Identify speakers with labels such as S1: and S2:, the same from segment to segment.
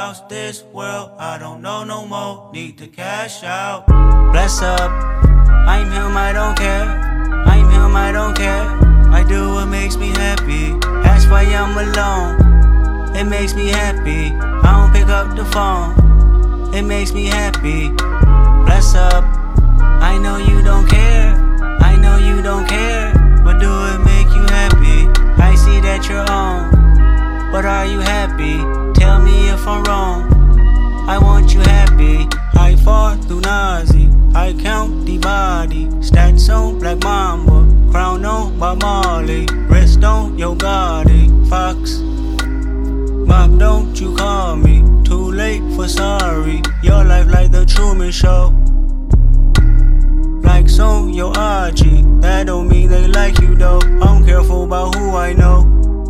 S1: house, this world, I don't know no more. Need to cash out. Bless up, I'm him, I don't care. I'm him, I don't care. I do what makes me happy. That's why I'm alone. It makes me happy. I don't pick up the phone. It makes me happy. Bless up, I know you don't care. I know you don't care. But do it make you happy? I see that you're on. But are you happy? Tell me if I'm wrong. I want you happy. I fought through Nazi. I count the body. Stats on Black Mamba. Crown on Bob Marley. Wrist on Yo Gotti. Fox. Mom, don't you call me. Too late for sorry. Your life like the Truman Show. Likes on your IG. That don't mean they like you though. I'm careful about who I know.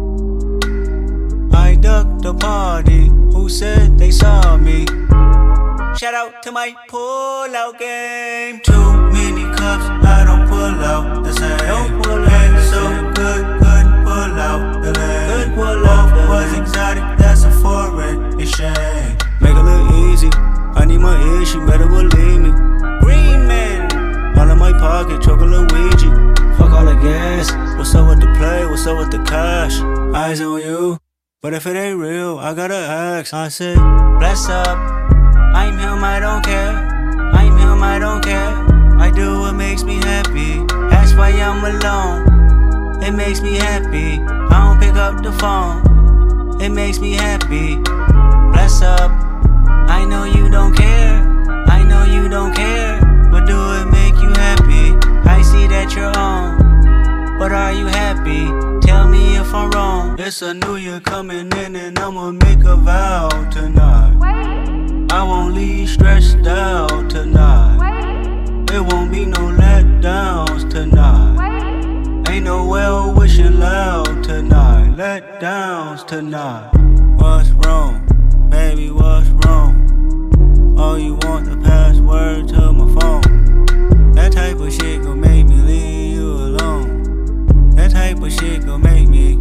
S1: I ducked the party. Who said they saw me? Shout out to my pull-out game. Too many cups, I don't pull out the same. Don't pull out so good, couldn't pull out the lane. Both was exotic, that's a foreign exchange. Make it look easy, I need my ears, you better believe me. Green man, all in my pocket, chocolate Ouija. Fuck all the gas, what's up with the play, what's up with the cash? Eyes on you, but if it ain't real, I gotta ask. I say, bless up. I'm him, I don't care. I'm him, I don't care. I do what makes me happy. That's why I'm alone. It makes me happy. I don't pick up the phone. It makes me happy. Bless up. I know you don't care. I know you don't care. But do it make you happy? I see that you're on. But are you happy? Tell me if I'm wrong. It's a new year coming in and I'ma make a vow tonight. I won't leave stressed out tonight. It won't be no letdowns tonight. Ain't no well wishing loud tonight. Letdowns tonight. What's wrong? Baby, what's wrong? Oh, you want the password to my phone? That type of shit gon' make me leave you alone. That type of shit gon' make me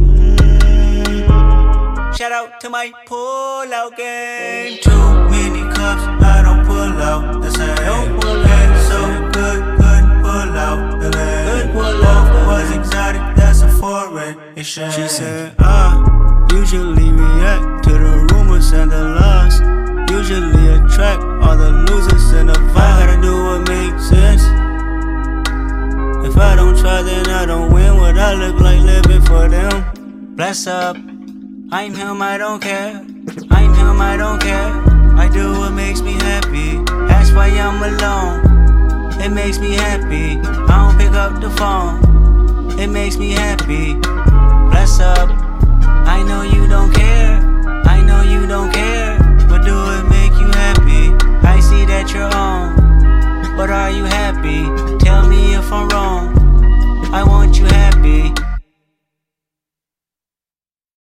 S1: Shout out to my pull-out game. Too many cups, I don't pull out the same. Don't pull out so good, couldn't pull out the lane. Both was exotic, that's a foreign exchange. She said, I usually react to the rumors and the lies. Usually attract all the losers and the vibe. I gotta do what makes sense. If I don't try, then I don't win. What I look like living for them. Bless up. I'm him, I don't care. I'm him, I don't care. I do what makes me happy. That's why I'm alone. It makes me happy. I don't pick up the phone. It makes me happy. Bless up. I know you don't care. I know you don't care.